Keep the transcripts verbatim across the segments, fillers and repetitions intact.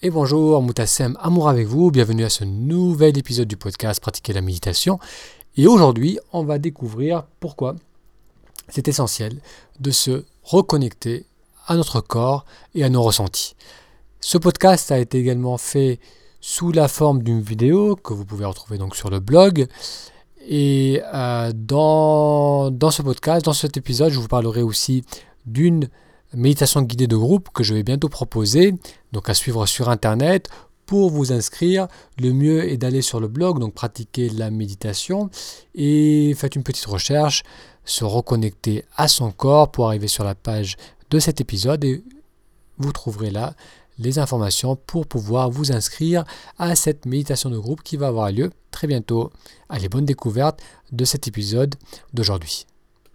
Et bonjour, Moutassem Amour avec vous, bienvenue à ce nouvel épisode du podcast Pratiquer la méditation. Et aujourd'hui, on va découvrir pourquoi c'est essentiel de se reconnecter à notre corps et à nos ressentis. Ce podcast a été également fait sous la forme d'une vidéo que vous pouvez retrouver donc sur le blog. Et euh, dans, dans ce podcast, dans cet épisode, je vous parlerai aussi d'une méditation guidée de groupe que je vais bientôt proposer, donc à suivre sur internet. Pour vous inscrire, le mieux est d'aller sur le blog, donc pratiquer la méditation, et faites une petite recherche, se reconnecter à son corps pour arriver sur la page de cet épisode et vous trouverez là les informations pour pouvoir vous inscrire à cette méditation de groupe qui va avoir lieu très bientôt. Allez, bonne découverte de cet épisode d'aujourd'hui.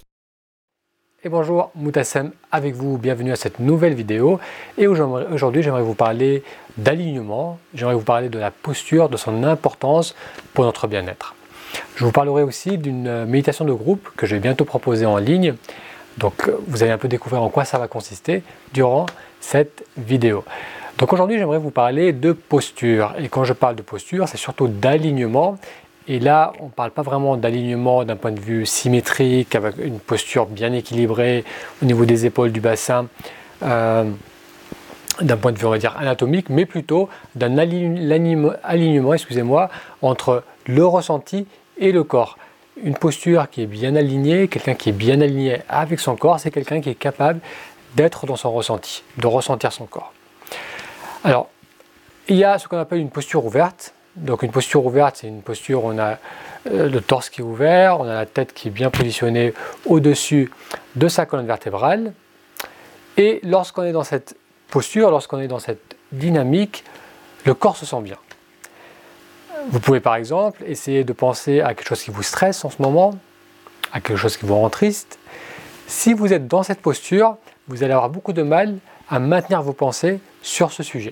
Et bonjour, Moutassem avec vous, bienvenue à cette nouvelle vidéo. Et aujourd'hui, j'aimerais vous parler d'alignement, j'aimerais vous parler de la posture, de son importance pour notre bien-être. Je vous parlerai aussi d'une méditation de groupe que je vais bientôt proposer en ligne. Donc, vous allez un peu découvrir en quoi ça va consister durant cette vidéo. Donc aujourd'hui, j'aimerais vous parler de posture. Et quand je parle de posture, c'est surtout d'alignement. Et là, on ne parle pas vraiment d'alignement d'un point de vue symétrique, avec une posture bien équilibrée au niveau des épaules, du bassin, euh, d'un point de vue, on va dire, anatomique, mais plutôt d'un alignement, excusez-moi, entre le ressenti et le corps. Une posture qui est bien alignée, quelqu'un qui est bien aligné avec son corps, c'est quelqu'un qui est capable d'être dans son ressenti, de ressentir son corps. Alors, il y a ce qu'on appelle une posture ouverte. Donc une posture ouverte, c'est une posture où on a le torse qui est ouvert, on a la tête qui est bien positionnée au-dessus de sa colonne vertébrale. Et lorsqu'on est dans cette posture, lorsqu'on est dans cette dynamique, le corps se sent bien. Vous pouvez par exemple essayer de penser à quelque chose qui vous stresse en ce moment, à quelque chose qui vous rend triste. Si vous êtes dans cette posture, vous allez avoir beaucoup de mal à maintenir vos pensées sur ce sujet.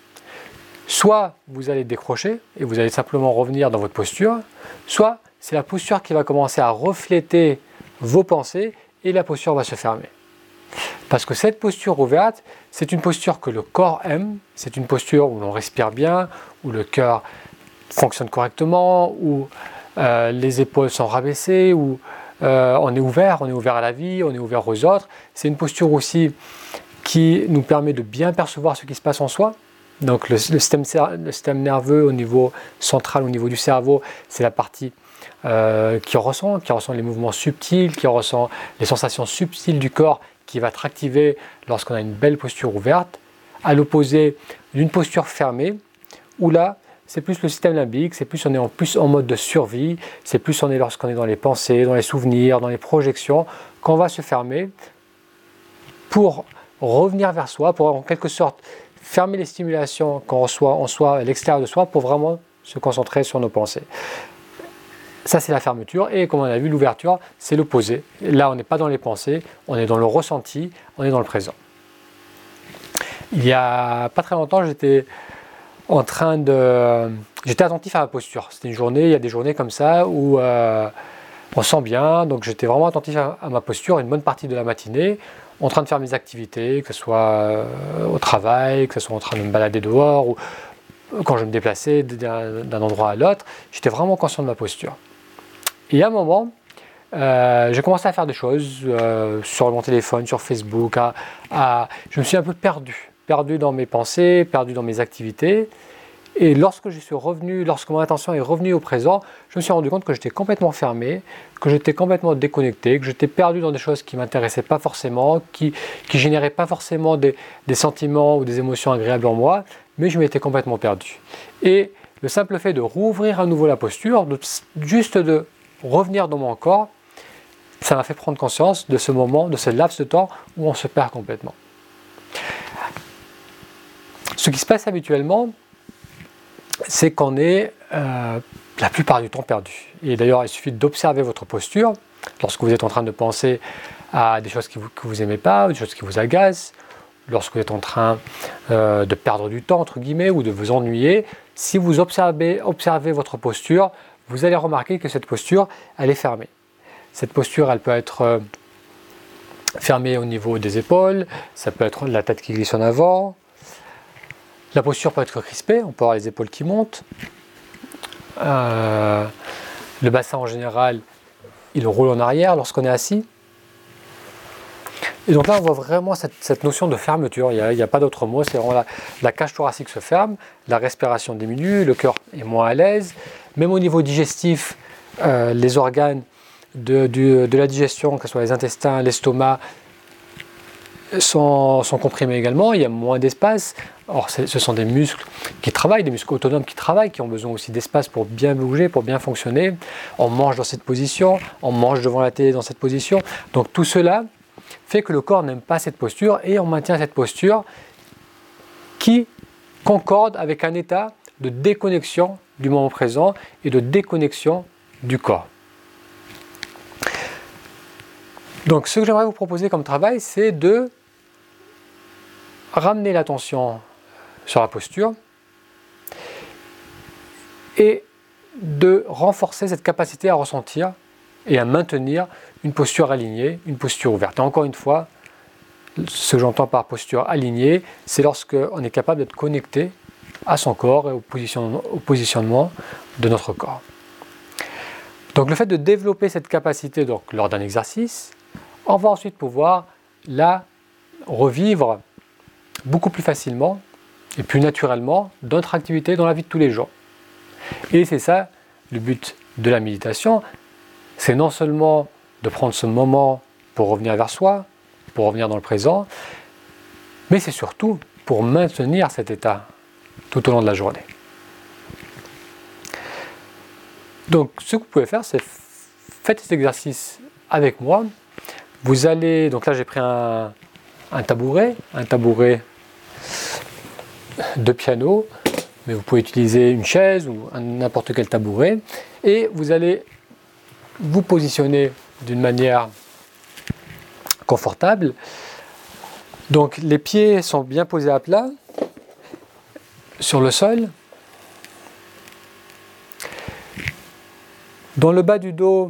Soit vous allez décrocher et vous allez simplement revenir dans votre posture, soit c'est la posture qui va commencer à refléter vos pensées et la posture va se fermer. Parce que cette posture ouverte, c'est une posture que le corps aime, c'est une posture où l'on respire bien, où le cœur fonctionne correctement, où euh, les épaules sont rabaissées, où euh, on est ouvert, on est ouvert à la vie, on est ouvert aux autres. C'est une posture aussi qui nous permet de bien percevoir ce qui se passe en soi. Donc le, le, système, le système nerveux au niveau central, au niveau du cerveau, c'est la partie euh, qui ressent, qui ressent les mouvements subtils, qui ressent les sensations subtiles du corps, qui va être activée lorsqu'on a une belle posture ouverte, à l'opposé d'une posture fermée, où là, c'est plus le système limbique, c'est plus on est en plus en mode de survie, c'est plus on est lorsqu'on est dans les pensées, dans les souvenirs, dans les projections, qu'on va se fermer pour revenir vers soi, pour en quelque sorte fermer les stimulations qu'on reçoit en soi, à l'extérieur de soi, pour vraiment se concentrer sur nos pensées. Ça, c'est la fermeture. Et comme on a vu, l'ouverture, c'est l'opposé. Là, on n'est pas dans les pensées, on est dans le ressenti, on est dans le présent. Il y a pas très longtemps, j'étais en train de... J'étais attentif à ma posture. C'était une journée, il y a des journées comme ça où euh, on sent bien. Donc, j'étais vraiment attentif à, à ma posture une bonne partie de la matinée, en train de faire mes activités, que ce soit euh, au travail, que ce soit en train de me balader dehors ou quand je me déplaçais d'un, d'un endroit à l'autre, j'étais vraiment conscient de ma posture. Et à un moment, euh, j'ai commencé à faire des choses euh, sur mon téléphone, sur Facebook, à, à, je me suis un peu perdu, perdu dans mes pensées, perdu dans mes activités. Et lorsque je suis revenu, lorsque mon attention est revenue au présent, je me suis rendu compte que j'étais complètement fermé, que j'étais complètement déconnecté, que j'étais perdu dans des choses qui ne m'intéressaient pas forcément, qui ne généraient pas forcément des, des sentiments ou des émotions agréables en moi, mais je m'étais complètement perdu. Et le simple fait de rouvrir à nouveau la posture, de, juste de revenir dans mon corps, ça m'a fait prendre conscience de ce moment, de ce laps de temps où on se perd complètement. Ce qui se passe habituellement, c'est qu'on est euh, la plupart du temps perdu. Et d'ailleurs, il suffit d'observer votre posture lorsque vous êtes en train de penser à des choses qui vous, que vous n'aimez pas, ou des choses qui vous agacent, lorsque vous êtes en train euh, de perdre du temps, entre guillemets, ou de vous ennuyer. Si vous observez, observez votre posture, vous allez remarquer que cette posture, elle est fermée. Cette posture, elle peut être euh, fermée au niveau des épaules, ça peut être la tête qui glisse en avant, La posture peut être crispée, on peut avoir les épaules qui montent. Euh, le bassin en général, il roule en arrière lorsqu'on est assis. Et donc là, on voit vraiment cette, cette notion de fermeture. Il n'y a, a pas d'autre mot. C'est vraiment la, la cage thoracique se ferme, la respiration diminue, le cœur est moins à l'aise. Même au niveau digestif, euh, les organes de, du, de la digestion, que ce soit les intestins, l'estomac, sont, sont comprimés également. Il y a moins d'espace. Or, ce sont des muscles qui travaillent, des muscles autonomes qui travaillent, qui ont besoin aussi d'espace pour bien bouger, pour bien fonctionner. On mange dans cette position, on mange devant la télé dans cette position. Donc tout cela fait que le corps n'aime pas cette posture et on maintient cette posture qui concorde avec un état de déconnexion du moment présent et de déconnexion du corps. Donc ce que j'aimerais vous proposer comme travail, c'est de ramener l'attention sur la posture et de renforcer cette capacité à ressentir et à maintenir une posture alignée, une posture ouverte. Et encore une fois, ce que j'entends par posture alignée, c'est lorsqu'on est capable d'être connecté à son corps et au positionnement, au positionnement de notre corps. Donc le fait de développer cette capacité donc, lors d'un exercice, on va ensuite pouvoir la revivre beaucoup plus facilement et plus naturellement dans notre activité dans la vie de tous les jours. Et c'est ça le but de la méditation, c'est non seulement de prendre ce moment pour revenir vers soi, pour revenir dans le présent, mais c'est surtout pour maintenir cet état tout au long de la journée. Donc ce que vous pouvez faire, c'est faites cet exercice avec moi. Vous allez, donc là j'ai pris un, un tabouret, un tabouret de piano, mais vous pouvez utiliser une chaise ou n'importe quel tabouret, et vous allez vous positionner d'une manière confortable. Donc les pieds sont bien posés à plat sur le sol. Dans le bas du dos,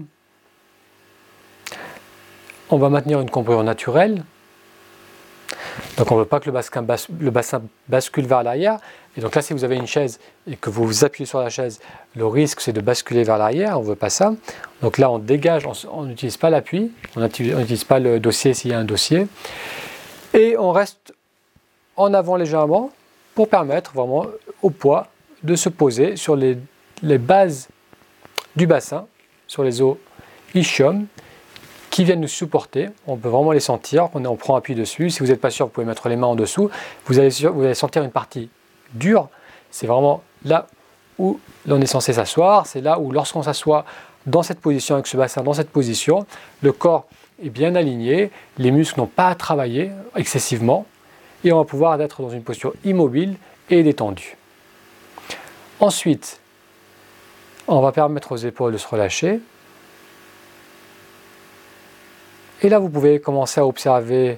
on va maintenir une cambrure naturelle. Donc on ne veut pas que le bassin, bas, le bassin bascule vers l'arrière. Et donc là, si vous avez une chaise et que vous vous appuyez sur la chaise, le risque c'est de basculer vers l'arrière, on ne veut pas ça. Donc là, on dégage, on n'utilise pas l'appui, on n'utilise pas le dossier s'il y a un dossier. Et on reste en avant légèrement pour permettre vraiment au poids de se poser sur les, les bases du bassin, sur les os ischium, qui viennent nous supporter. On peut vraiment les sentir, on, on prend appui dessus. Si vous n'êtes pas sûr, vous pouvez mettre les mains en dessous. Vous allez, vous allez sentir une partie dure. C'est vraiment là où l'on est censé s'asseoir. C'est là où lorsqu'on s'assoit dans cette position, avec ce bassin dans cette position, le corps est bien aligné, les muscles n'ont pas à travailler excessivement et on va pouvoir être dans une posture immobile et détendue. Ensuite, on va permettre aux épaules de se relâcher. Et là, vous pouvez commencer à observer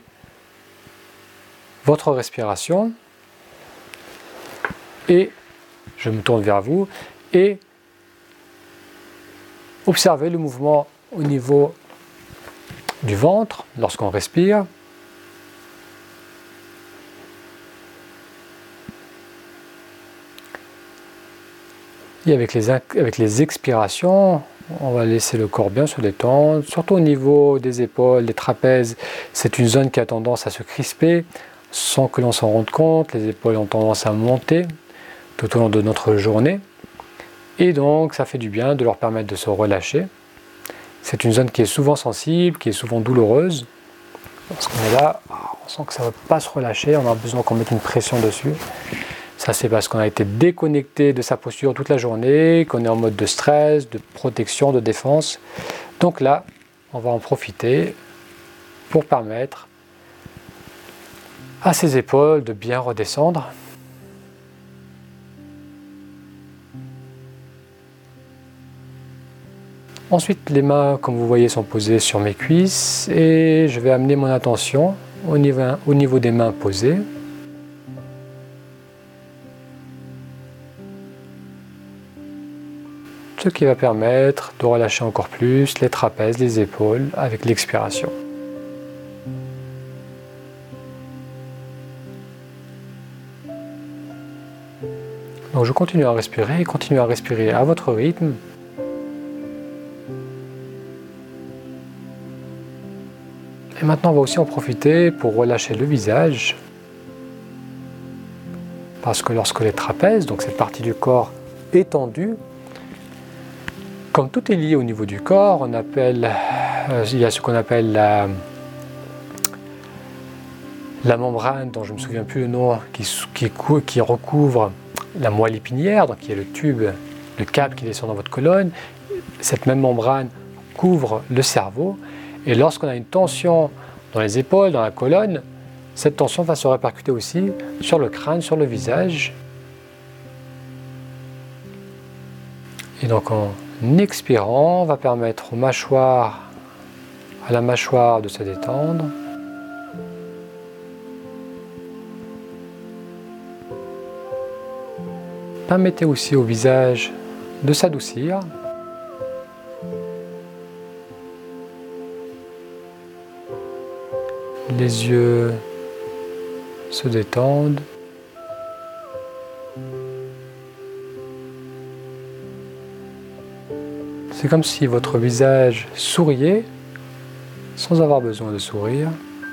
votre respiration. Et je me tourne vers vous et observez le mouvement au niveau du ventre lorsqu'on respire. Et avec les, avec les expirations, on va laisser le corps bien se détendre, surtout au niveau des épaules, des trapèzes. C'est une zone qui a tendance à se crisper sans que l'on s'en rende compte. Les épaules ont tendance à monter tout au long de notre journée. Et donc, ça fait du bien de leur permettre de se relâcher. C'est une zone qui est souvent sensible, qui est souvent douloureuse. Lorsqu'on est là, on sent que ça ne va pas se relâcher, on a besoin qu'on mette une pression dessus. Ça, c'est parce qu'on a été déconnecté de sa posture toute la journée, qu'on est en mode de stress, de protection, de défense. Donc là, on va en profiter pour permettre à ses épaules de bien redescendre. Ensuite, les mains, comme vous voyez, sont posées sur mes cuisses et je vais amener mon attention au niveau, au niveau des mains posées. Ce qui va permettre de relâcher encore plus les trapèzes, les épaules avec l'expiration. Donc je continue à respirer, continuez à respirer à votre rythme. Et maintenant on va aussi en profiter pour relâcher le visage. Parce que lorsque les trapèzes, donc cette partie du corps est tendue, comme tout est lié au niveau du corps, on appelle, euh, il y a ce qu'on appelle la, la membrane, dont je ne me souviens plus le nom, qui, qui, qui recouvre la moelle épinière, donc qui est le tube, le câble qui descend dans votre colonne. Cette même membrane couvre le cerveau, et lorsqu'on a une tension dans les épaules, dans la colonne, cette tension va se répercuter aussi sur le crâne, sur le visage. Et donc en expirant, on va permettre aux mâchoires, à la mâchoire de se détendre. Permettez aussi au visage de s'adoucir. Les yeux se détendent. C'est comme si votre visage souriait sans avoir besoin de sourire.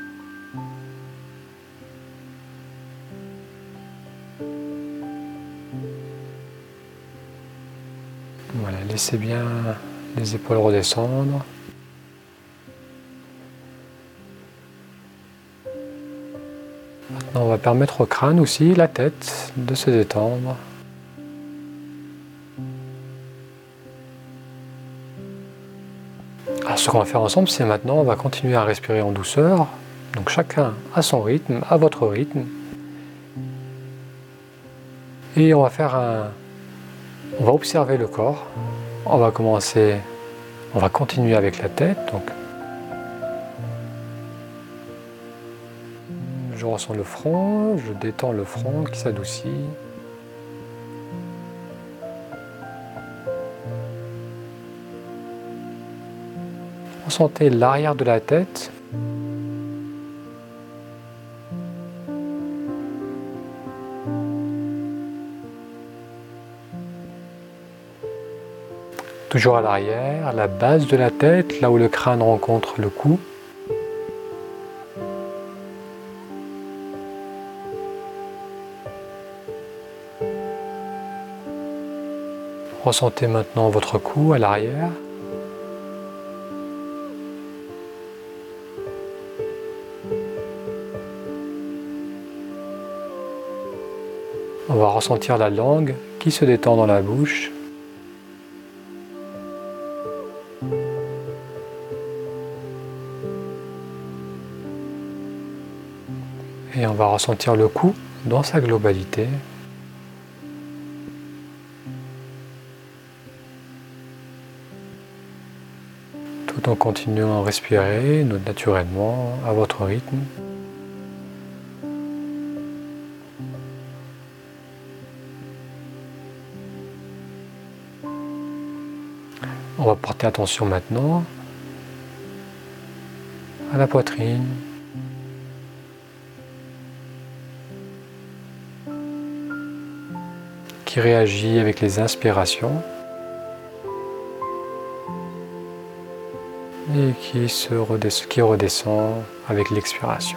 Voilà, laissez bien les épaules redescendre. Maintenant, on va permettre au crâne aussi, la tête, de se détendre. Alors, ce qu'on va faire ensemble, c'est maintenant, on va continuer à respirer en douceur. Donc, chacun à son rythme, à votre rythme. Et on va faire un... On va observer le corps. On va commencer... On va continuer avec la tête. Donc, je ressens le front, je détends le front qui s'adoucit. Ressentez l'arrière de la tête. Toujours à l'arrière, à la base de la tête, là où le crâne rencontre le cou. Ressentez maintenant votre cou à l'arrière. On va ressentir la langue qui se détend dans la bouche. Et on va ressentir le cou dans sa globalité. Tout en continuant à respirer naturellement à votre rythme. On va porter attention maintenant à la poitrine. Qui réagit avec les inspirations et qui, se redescend, qui redescend avec l'expiration.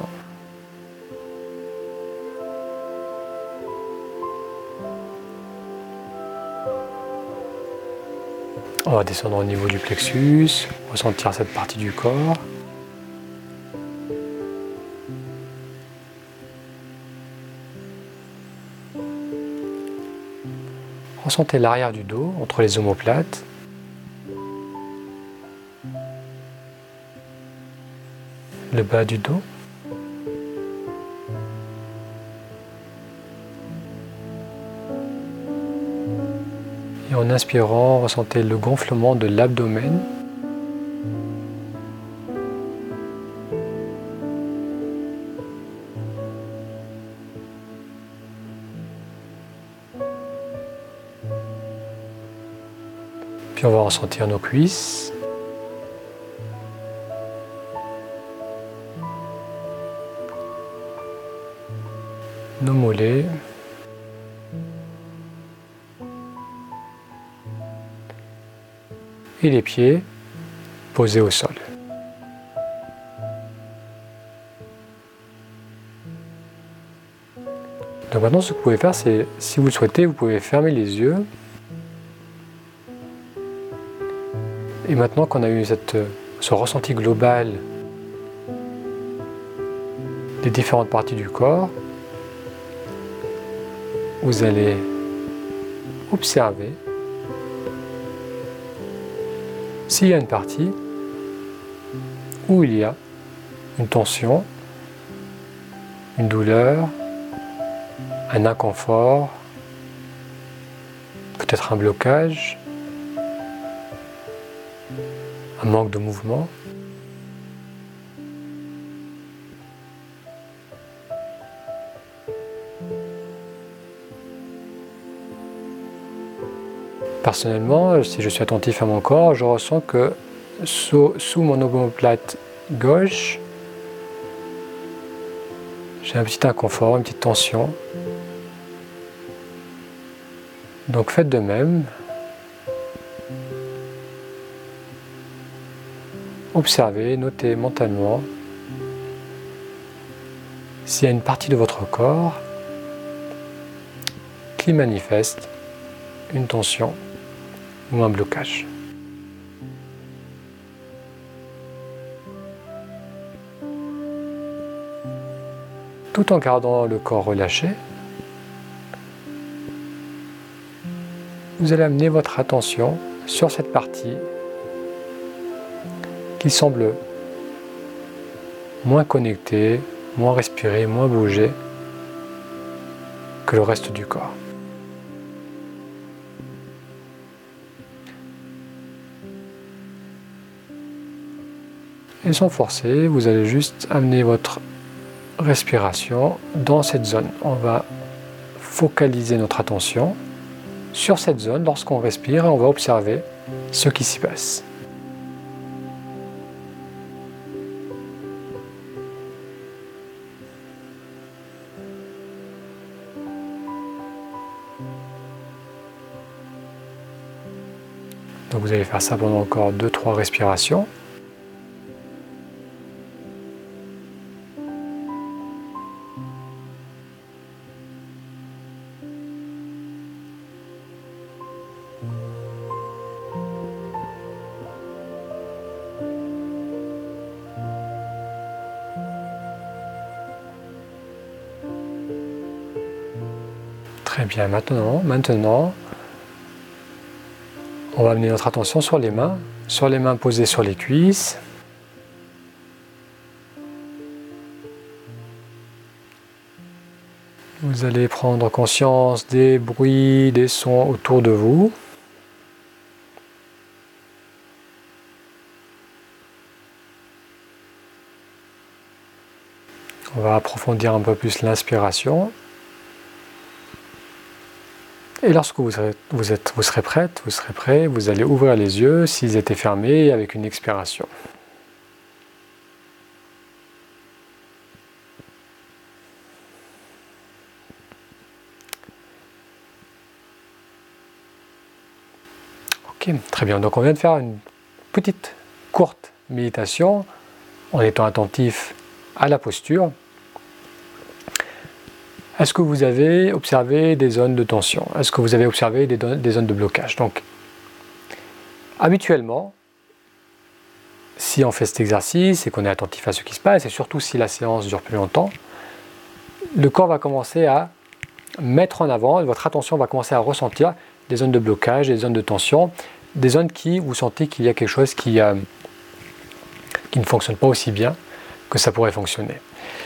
On va descendre au niveau du plexus, ressentir cette partie du corps. Ressentez l'arrière du dos entre les omoplates. Le bas du dos. Et en inspirant, ressentez le gonflement de l'abdomen. Puis on va ressentir nos cuisses. Nos mollets. et les pieds posés au sol. Donc maintenant, ce que vous pouvez faire, c'est, si vous le souhaitez, vous pouvez fermer les yeux. Et maintenant qu'on a eu cette, ce ressenti global des différentes parties du corps, vous allez observer s'il y a une partie où il y a une tension, une douleur, un inconfort, peut-être un blocage, un manque de mouvement. Personnellement, si je suis attentif à mon corps, je ressens que sous, sous mon omoplate gauche, j'ai un petit inconfort, une petite tension. Donc faites de même. Observez, notez mentalement s'il y a une partie de votre corps qui manifeste une tension ou un blocage. Tout en gardant le corps relâché, vous allez amener votre attention sur cette partie qui semble moins connectée, moins respirée, moins bougée que le reste du corps. Et sans forcer, vous allez juste amener votre respiration dans cette zone. On va focaliser notre attention sur cette zone lorsqu'on respire et on va observer ce qui s'y passe. Donc vous allez faire ça pendant encore deux trois respirations. Très bien, maintenant, maintenant, on va amener notre attention sur les mains, sur les mains posées sur les cuisses. Vous allez prendre conscience des bruits, des sons autour de vous. On va approfondir un peu plus l'inspiration. Et lorsque vous serez, vous, êtes, vous serez prête, vous serez prêt, vous allez ouvrir les yeux s'ils étaient fermés avec une expiration. Ok, très bien. Donc on vient de faire une petite, courte méditation en étant attentif à la posture. Est-ce que vous avez observé des zones de tension? Est-ce que vous avez observé des, des zones de blocage? Donc, habituellement, si on fait cet exercice et qu'on est attentif à ce qui se passe, et surtout si la séance dure plus longtemps, le corps va commencer à mettre en avant, votre attention va commencer à ressentir des zones de blocage, des zones de tension, des zones qui, vous sentez qu'il y a quelque chose qui, euh, qui ne fonctionne pas aussi bien que ça pourrait fonctionner.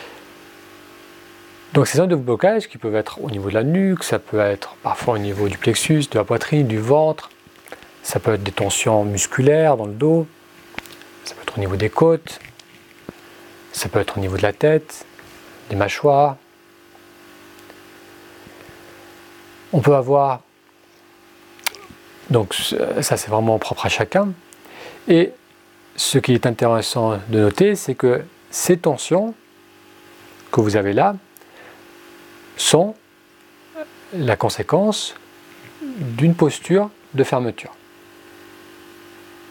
Donc ces zones de blocage qui peuvent être au niveau de la nuque, ça peut être parfois au niveau du plexus, de la poitrine, du ventre, ça peut être des tensions musculaires dans le dos, ça peut être au niveau des côtes, ça peut être au niveau de la tête, des mâchoires. On peut avoir, donc ça c'est vraiment propre à chacun, et ce qui est intéressant de noter, c'est que ces tensions que vous avez là, sont la conséquence d'une posture de fermeture.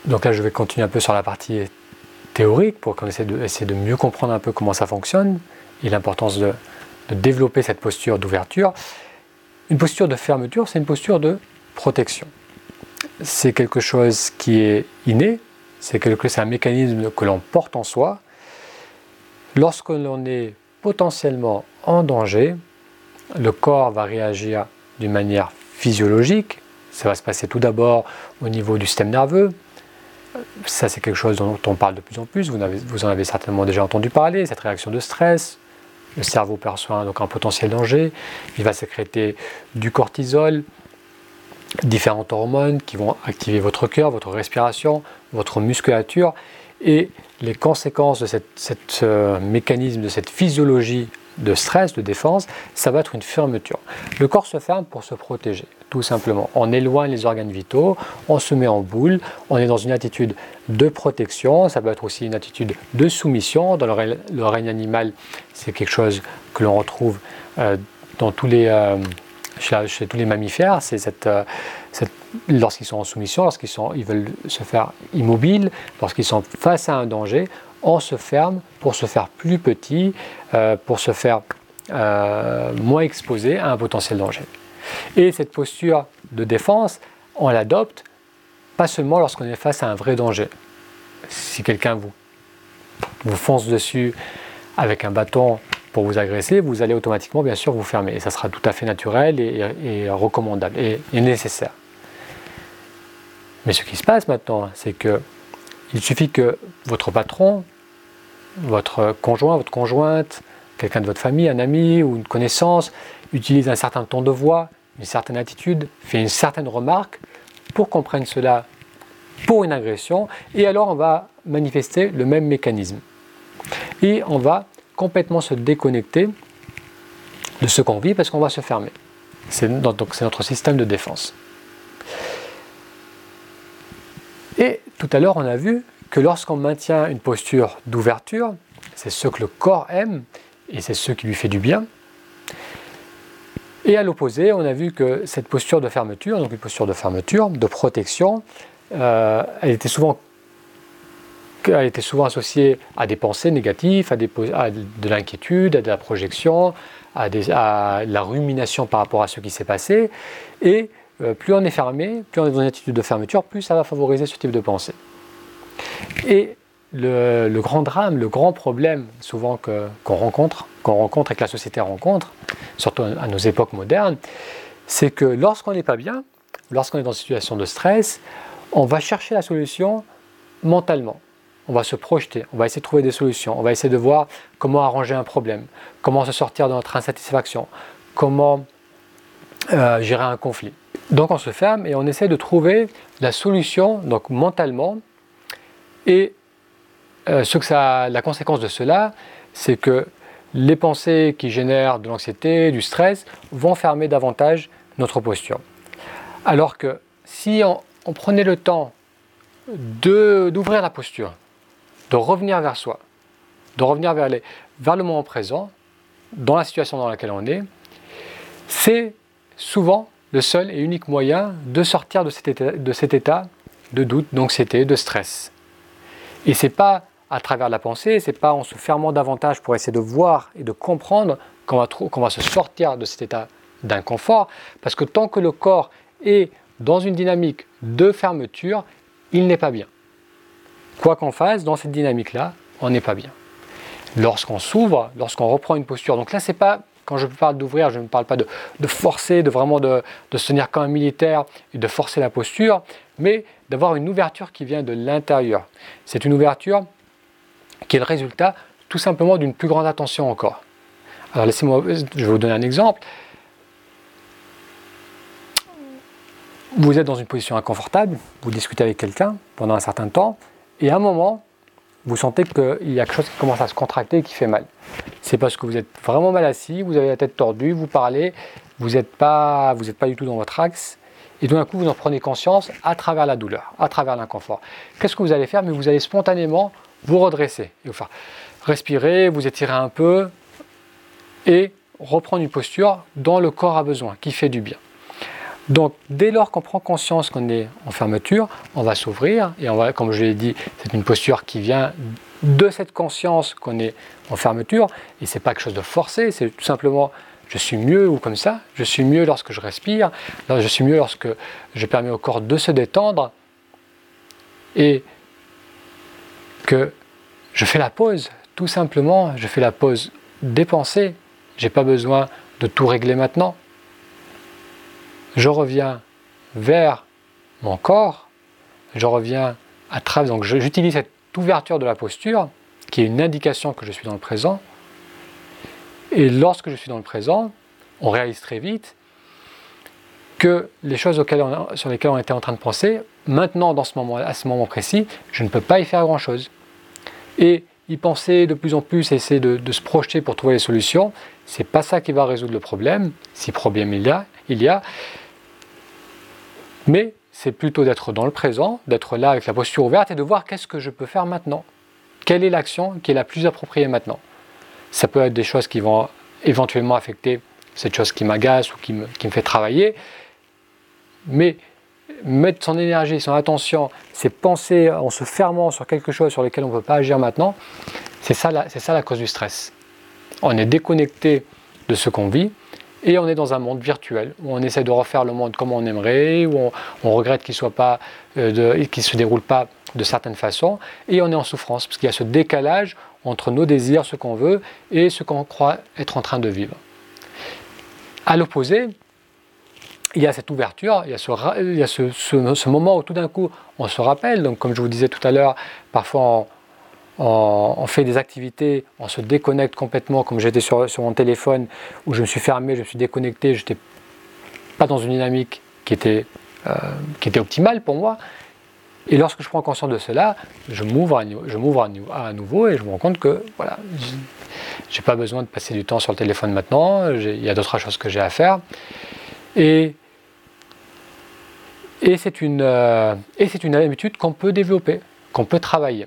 Donc là, je vais continuer un peu sur la partie théorique pour qu'on essaie de, essayer de mieux comprendre un peu comment ça fonctionne et l'importance de, de développer cette posture d'ouverture. Une posture de fermeture, c'est une posture de protection. C'est quelque chose qui est inné, c'est, quelque, c'est un mécanisme que l'on porte en soi. Lorsque l'on est potentiellement en danger, le corps va réagir d'une manière physiologique. Ça va se passer tout d'abord au niveau du système nerveux. Ça, c'est quelque chose dont on parle de plus en plus. Vous, avez, vous en avez certainement déjà entendu parler, cette réaction de stress. Le cerveau perçoit donc un potentiel danger. Il va sécréter du cortisol, différentes hormones qui vont activer votre cœur, votre respiration, votre musculature. Et les conséquences de ce euh, mécanisme, de cette physiologie de stress, de défense, ça va être une fermeture. Le corps se ferme pour se protéger, tout simplement. On éloigne les organes vitaux, on se met en boule, on est dans une attitude de protection, ça peut être aussi une attitude de soumission. Dans le, règne, le règne animal, c'est quelque chose que l'on retrouve euh, dans tous les, euh, chez, chez tous les mammifères, c'est cette, euh, cette, lorsqu'ils sont en soumission, lorsqu'ils sont, ils veulent se faire immobiles, lorsqu'ils sont face à un danger, on se ferme pour se faire plus petit, euh, pour se faire euh, moins exposé à un potentiel danger. Et cette posture de défense, on l'adopte pas seulement lorsqu'on est face à un vrai danger. Si quelqu'un vous, vous fonce dessus avec un bâton pour vous agresser, vous allez automatiquement bien sûr vous fermer. Et ça sera tout à fait naturel et, et, et recommandable et, et nécessaire. Mais ce qui se passe maintenant, c'est que il suffit que votre patron, votre conjoint, votre conjointe, quelqu'un de votre famille, un ami ou une connaissance, utilise un certain ton de voix, une certaine attitude, fait une certaine remarque pour qu'on prenne cela pour une agression, et alors on va manifester le même mécanisme. Et on va complètement se déconnecter de ce qu'on vit parce qu'on va se fermer. C'est, donc c'est notre système de défense. Et tout à l'heure, on a vu que lorsqu'on maintient une posture d'ouverture, c'est ce que le corps aime et c'est ce qui lui fait du bien. Et à l'opposé, on a vu que cette posture de fermeture, donc une posture de fermeture, de protection, euh, elle, était souvent, elle était souvent associée à des pensées négatives, à, des, à de l'inquiétude, à de la projection, à, des, à la rumination par rapport à ce qui s'est passé. Et euh, plus on est fermé, plus on est dans une attitude de fermeture, plus ça va favoriser ce type de pensée. Et le, le grand drame, le grand problème souvent que, qu'on rencontre, qu'on rencontre et que la société rencontre, surtout à nos époques modernes, c'est que lorsqu'on n'est pas bien, lorsqu'on est dans une situation de stress, on va chercher la solution mentalement. On va se projeter, on va essayer de trouver des solutions, on va essayer de voir comment arranger un problème, comment se sortir de notre insatisfaction, comment euh, gérer un conflit. Donc on se ferme et on essaie de trouver la solution, donc mentalement. Et euh, ce que ça, la conséquence de cela, c'est que les pensées qui génèrent de l'anxiété, du stress, vont fermer davantage notre posture. Alors que si on, on prenait le temps de, d'ouvrir la posture, de revenir vers soi, de revenir vers, les, vers le moment présent, dans la situation dans laquelle on est, c'est souvent le seul et unique moyen de sortir de cet état de, cet état de doute, d'anxiété, de stress. Et ce n'est pas à travers la pensée, ce n'est pas en se fermant davantage pour essayer de voir et de comprendre qu'on va, qu'on va se sortir de cet état d'inconfort, parce que tant que le corps est dans une dynamique de fermeture, il n'est pas bien. Quoi qu'on fasse, dans cette dynamique-là, on n'est pas bien. Lorsqu'on s'ouvre, lorsqu'on reprend une posture, donc là, c'est pas, quand je parle d'ouvrir, je ne parle pas de, de forcer, de vraiment de, de se tenir comme un militaire et de forcer la posture, mais d'avoir une ouverture qui vient de l'intérieur. C'est une ouverture qui est le résultat tout simplement d'une plus grande attention au corps. Alors laissez-moi, je vais vous donner un exemple. Vous êtes dans une position inconfortable, vous discutez avec quelqu'un pendant un certain temps, et à un moment, vous sentez qu'il y a quelque chose qui commence à se contracter et qui fait mal. C'est parce que vous êtes vraiment mal assis, vous avez la tête tordue, vous parlez, vous n'êtes pas, vous n'êtes pas du tout dans votre axe, et tout d'un coup vous en prenez conscience à travers la douleur, à travers l'inconfort. Qu'est-ce que vous allez faire? Mais vous allez spontanément vous redresser, et vous faire respirer, vous étirer un peu, et reprendre une posture dont le corps a besoin, qui fait du bien. Donc, dès lors qu'on prend conscience qu'on est en fermeture, on va s'ouvrir et on va, comme je l'ai dit, c'est une posture qui vient de cette conscience qu'on est en fermeture et c'est pas quelque chose de forcé, c'est tout simplement je suis mieux ou comme ça, je suis mieux lorsque je respire, je suis mieux lorsque je permets au corps de se détendre et que je fais la pause, tout simplement, je fais la pause des pensées, je n'ai pas besoin de tout régler maintenant. Je reviens vers mon corps, je reviens à travers, donc j'utilise cette ouverture de la posture qui est une indication que je suis dans le présent. Et lorsque je suis dans le présent, on réalise très vite que les choses auxquelles on, sur lesquelles on était en train de penser, maintenant, dans ce moment, à ce moment précis, je ne peux pas y faire grand-chose. Et y penser de plus en plus, essayer de, de se projeter pour trouver les solutions, c'est pas ça qui va résoudre le problème, si problème il y a, il y a. Mais c'est plutôt d'être dans le présent, d'être là avec la posture ouverte et de voir qu'est-ce que je peux faire maintenant. Quelle est l'action qui est la plus appropriée maintenant? Ça peut être des choses qui vont éventuellement affecter cette chose qui m'agace ou qui me, qui me fait travailler, mais mettre son énergie, son attention, ses pensées en se fermant sur quelque chose sur lequel on ne peut pas agir maintenant, c'est ça, la, c'est ça la cause du stress. On est déconnecté de ce qu'on vit et on est dans un monde virtuel où on essaie de refaire le monde comme on aimerait, où on, on regrette qu'il soit pas, euh, de, qu'il ne se déroule pas de certaines façons et on est en souffrance parce qu'il y a ce décalage entre nos désirs, ce qu'on veut et ce qu'on croit être en train de vivre. À l'opposé, il y a cette ouverture, il y a, ce, il y a ce, ce, ce moment où tout d'un coup on se rappelle, donc comme je vous disais tout à l'heure, parfois on, on, on fait des activités, on se déconnecte complètement, comme j'étais sur, sur mon téléphone, où je me suis fermé, je me suis déconnecté, je n'étais pas dans une dynamique qui était, euh, qui était optimale pour moi. Et lorsque je prends conscience de cela, je m'ouvre à, je m'ouvre à nouveau et je me rends compte que voilà, j'ai pas besoin de passer du temps sur le téléphone maintenant, il y a d'autres choses que j'ai à faire. Et, et, c'est une, euh, et c'est une habitude qu'on peut développer, qu'on peut travailler.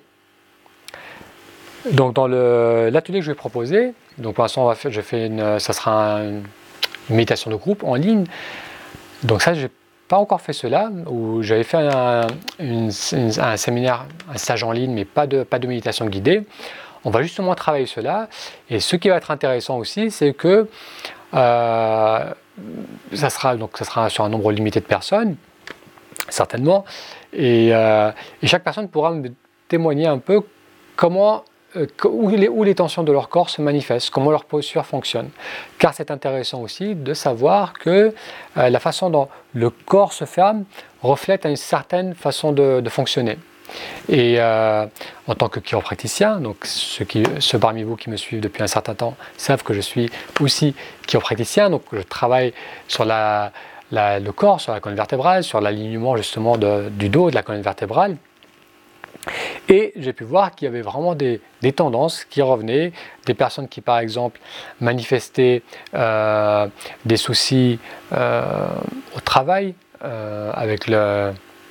Donc dans le, l'atelier que je vais proposer, donc pour l'instant on va faire, je fais une, ça sera un, une méditation de groupe en ligne. Donc ça, j'ai pas encore fait cela, où j'avais fait un, une, une, un séminaire, un stage en ligne, mais pas de, pas de méditation guidée. On va justement travailler cela. Et ce qui va être intéressant aussi, c'est que euh, ça sera, donc, ça sera sur un nombre limité de personnes, certainement. Et, euh, et chaque personne pourra me témoigner un peu comment, euh, où, les, où les tensions de leur corps se manifestent, comment leur posture fonctionne. Car c'est intéressant aussi de savoir que euh, la façon dont le corps se ferme reflète une certaine façon de, de fonctionner. Et euh, en tant que chiropraticien, donc ceux, qui, ceux parmi vous qui me suivent depuis un certain temps savent que je suis aussi chiropraticien, donc je travaille sur la, la, le corps, sur la colonne vertébrale, sur l'alignement justement de, du dos, de la colonne vertébrale. Et j'ai pu voir qu'il y avait vraiment des, des tendances qui revenaient, des personnes qui par exemple manifestaient euh, des soucis euh, au travail, euh, avec le...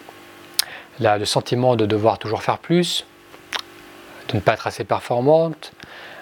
Là, le sentiment de devoir toujours faire plus, de ne pas être assez performante,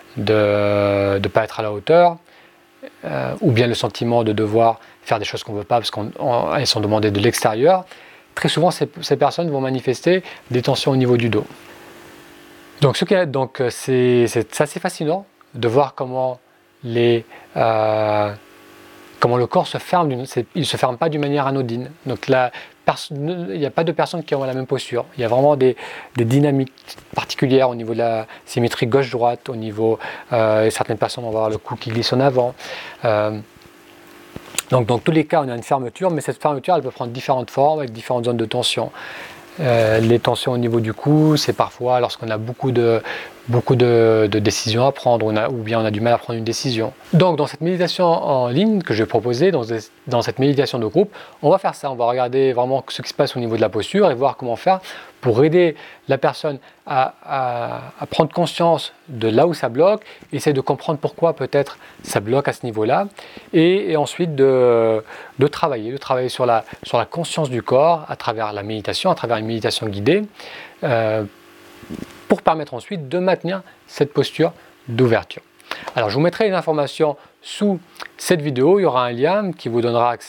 de ne pas être à la hauteur, euh, ou bien le sentiment de devoir faire des choses qu'on ne veut pas parce qu'elles sont demandées de l'extérieur. Très souvent, ces, ces personnes vont manifester des tensions au niveau du dos. Donc, ce qui est, donc c'est, c'est, c'est assez fascinant de voir comment, les, euh, comment le corps se ferme, il ne se ferme pas d'une manière anodine. Donc là, il n'y a pas de personnes qui ont la même posture. Il y a vraiment des, des dynamiques particulières au niveau de la symétrie gauche-droite, au niveau euh, certaines personnes vont avoir le cou qui glisse en avant. Euh, donc dans tous les cas, on a une fermeture, mais cette fermeture, elle peut prendre différentes formes avec différentes zones de tension. Euh, les tensions au niveau du cou, c'est parfois lorsqu'on a beaucoup de, beaucoup de, de décisions à prendre, on a, ou bien on a du mal à prendre une décision. Donc dans cette méditation en ligne que je vais proposer, dans, dans cette méditation de groupe, on va faire ça, on va regarder vraiment ce qui se passe au niveau de la posture et voir comment faire pour aider la personne à, à, à prendre conscience de là où ça bloque, essayer de comprendre pourquoi peut-être ça bloque à ce niveau-là, et, et ensuite de, de travailler, de travailler sur la, sur la conscience du corps à travers la méditation, à travers une méditation guidée, euh, pour permettre ensuite de maintenir cette posture d'ouverture. Alors je vous mettrai les informations sous cette vidéo, il y aura un lien qui vous donnera accès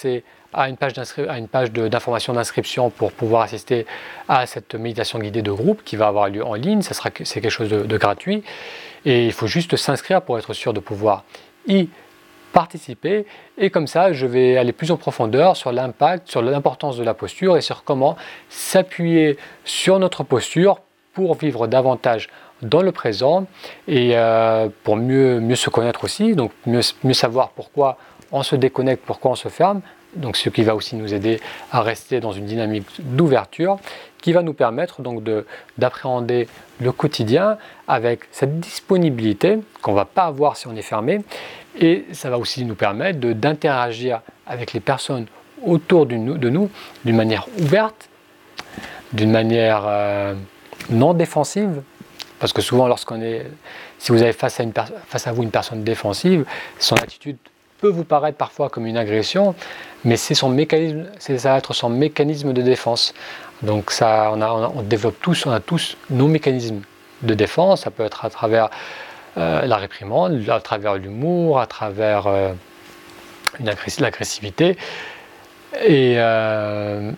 à une page d'information d'inscription pour pouvoir assister à cette méditation guidée de groupe qui va avoir lieu en ligne. Ça sera, c'est quelque chose de, de gratuit et il faut juste s'inscrire pour être sûr de pouvoir y participer. Et comme ça, je vais aller plus en profondeur sur l'impact, sur l'importance de la posture et sur comment s'appuyer sur notre posture pour vivre davantage dans le présent et euh, pour mieux, mieux se connaître aussi, donc mieux, mieux savoir pourquoi on se déconnecte, pourquoi on se ferme. Donc ce qui va aussi nous aider à rester dans une dynamique d'ouverture qui va nous permettre donc de, d'appréhender le quotidien avec cette disponibilité qu'on ne va pas avoir si on est fermé, et ça va aussi nous permettre de, d'interagir avec les personnes autour de nous, de nous d'une manière ouverte, d'une manière euh, non défensive, parce que souvent lorsqu'on est, si vous avez face à, une, face à vous une personne défensive, son attitude peut vous paraître parfois comme une agression, mais c'est son mécanisme, c'est, ça va être son mécanisme de défense. Donc ça, on, a, on, a, on développe tous, on a tous nos mécanismes de défense. Ça peut être à travers euh, la réprimande, à travers l'humour, à travers euh, une agress- l'agressivité. Et, euh,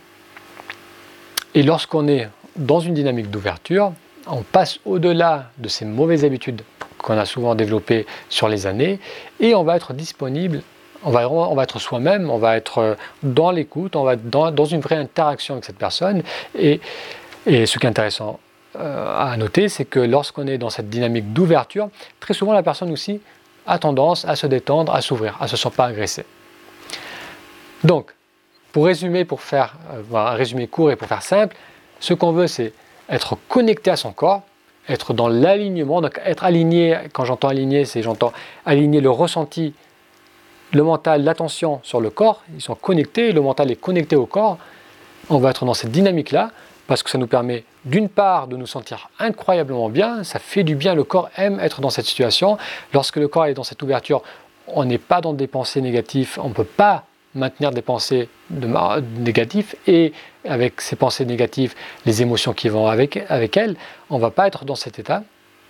et lorsqu'on est dans une dynamique d'ouverture, on passe au-delà de ces mauvaises habitudes qu'on a souvent développées sur les années, et on va être disponible, on va, on va être soi-même, on va être dans l'écoute, on va être dans, dans une vraie interaction avec cette personne. Et, et ce qui est intéressant euh, à noter, c'est que lorsqu'on est dans cette dynamique d'ouverture, très souvent la personne aussi a tendance à se détendre, à s'ouvrir, à ne se sentir pas agressée. Donc, pour résumer, pour faire euh, un résumé court et pour faire simple, ce qu'on veut, c'est être connecté à son corps, être dans l'alignement, donc être aligné. Quand j'entends aligné, c'est j'entends aligner le ressenti, le mental, l'attention sur le corps. Ils sont connectés, le mental est connecté au corps. On va être dans cette dynamique-là parce que ça nous permet d'une part de nous sentir incroyablement bien, ça fait du bien, le corps aime être dans cette situation. Lorsque le corps est dans cette ouverture, on n'est pas dans des pensées négatives, on ne peut pas maintenir des pensées de, négatives, et avec ces pensées négatives, les émotions qui vont avec, avec elles, on ne va pas être dans cet état.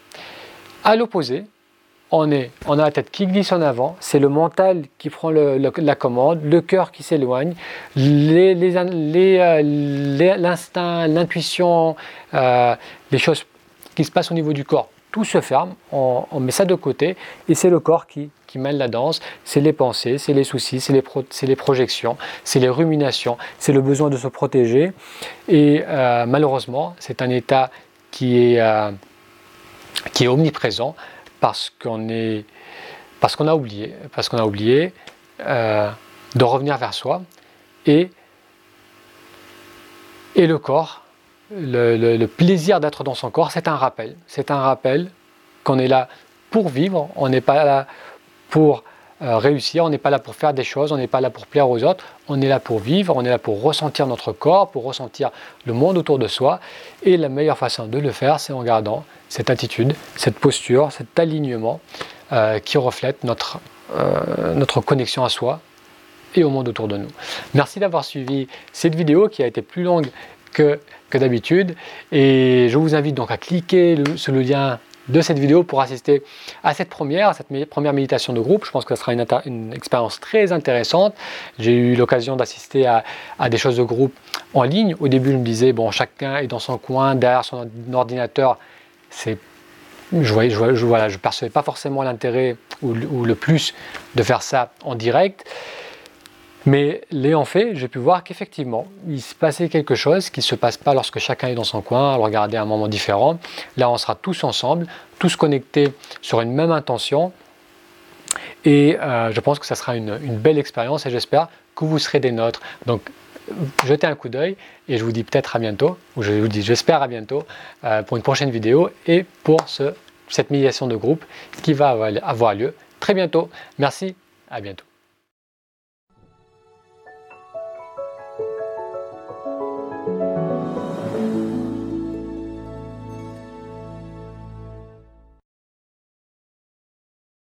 À l'opposé, on, est, on a la tête qui glisse en avant, c'est le mental qui prend le, le, la commande, le cœur qui s'éloigne, les, les, les, euh, les, l'instinct, l'intuition, euh, les choses qui se passent au niveau du corps, tout se ferme, on, on met ça de côté, et c'est le corps qui, qui mène la danse, c'est les pensées, c'est les soucis, c'est les, pro, c'est les projections, c'est les ruminations, c'est le besoin de se protéger. Et euh, malheureusement, c'est un état qui est, euh, qui est omniprésent parce qu'on est, parce qu'on a oublié, parce qu'on a oublié euh, de revenir vers soi. Et, et le corps, Le, le, le plaisir d'être dans son corps, c'est un rappel. C'est un rappel qu'on est là pour vivre, on n'est pas là pour euh, réussir, on n'est pas là pour faire des choses, on n'est pas là pour plaire aux autres, on est là pour vivre, on est là pour ressentir notre corps, pour ressentir le monde autour de soi. Et la meilleure façon de le faire, c'est en gardant cette attitude, cette posture, cet alignement euh, qui reflète notre, euh, notre connexion à soi et au monde autour de nous. Merci d'avoir suivi cette vidéo qui a été plus longue que, que d'habitude, et je vous invite donc à cliquer le, sur le lien de cette vidéo pour assister à cette première, à cette mé- première méditation de groupe. Je pense que ce sera une, inter- une expérience très intéressante. J'ai eu l'occasion d'assister à, à des choses de groupe en ligne. Au début, je me disais, bon, chacun est dans son coin, derrière son ordinateur. C'est, je ne je, je, voilà, je percevais pas forcément l'intérêt ou, ou le plus de faire ça en direct. Mais l'ayant fait, j'ai pu voir qu'effectivement, il se passait quelque chose qui ne se passe pas lorsque chacun est dans son coin, à le regarder à un moment différent. Là, on sera tous ensemble, tous connectés sur une même intention. Et euh, je pense que ça sera une, une belle expérience, et j'espère que vous serez des nôtres. Donc, jetez un coup d'œil, et je vous dis peut-être à bientôt, ou je vous dis j'espère à bientôt, euh, pour une prochaine vidéo et pour ce, cette médiation de groupe qui va avoir lieu très bientôt. Merci, à bientôt.